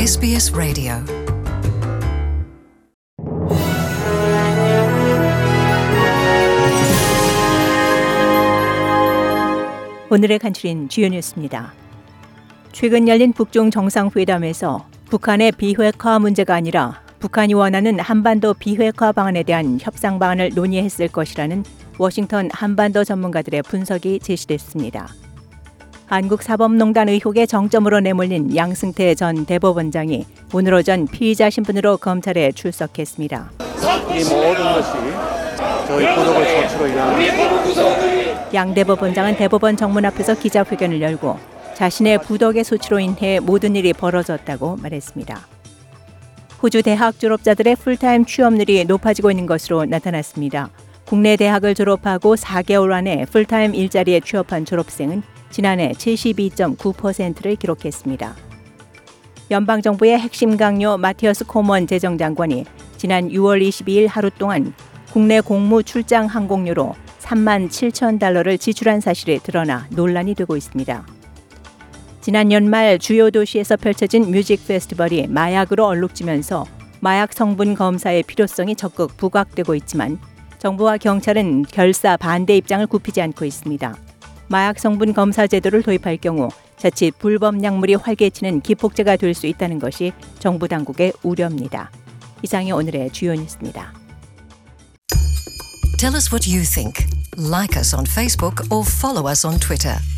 SBS 라디오. 오늘의 간추린 주요 뉴스입니다. 최근 열린 북중 정상회담에서 북한의 비핵화 문제가 아니라 북한이 원하는 한반도 비핵화 방안에 대한 협상 방안을 논의했을 것이라는 워싱턴 한반도 전문가들의 분석이 제시됐습니다. 한국사법농단 의혹의 정점으로 내몰린 양승태 전 대법원장이 오늘 오전 피의자 신분으로 검찰에 출석했습니다. 이 모든 것이 저희 부족의 조치로 인한 양 대법원장은 대법원 정문 앞에서 기자회견을 열고 자신의 부덕의 소치로 인해 모든 일이 벌어졌다고 말했습니다. 호주 대학 졸업자들의 풀타임 취업률이 높아지고 있는 것으로 나타났습니다. 국내 대학을 졸업하고 4개월 안에 풀타임 일자리에 취업한 졸업생은 지난해 72.9%를 기록했습니다. 연방정부의 핵심 강요 마티어스 코먼 재정장관이 지난 6월 22일 하루 동안 국내 공무 출장 항공료로 3만 7천 달러를 지출한 사실이 드러나 논란이 되고 있습니다. 지난 연말 주요 도시에서 펼쳐진 뮤직 페스티벌이 마약으로 얼룩지면서 마약 성분 검사의 필요성이 적극 부각되고 있지만 정부와 경찰은 결사 반대 입장을 굽히지 않고 있습니다. 마약 성분 검사 제도를 도입할 경우 자칫 불법 약물이 활개치는 기폭제가 될 수 있다는 것이 정부 당국의 우려입니다. 이상이 오늘의 주요 뉴스입니다. Tell us what you think. Like us on Facebook or follow us on Twitter.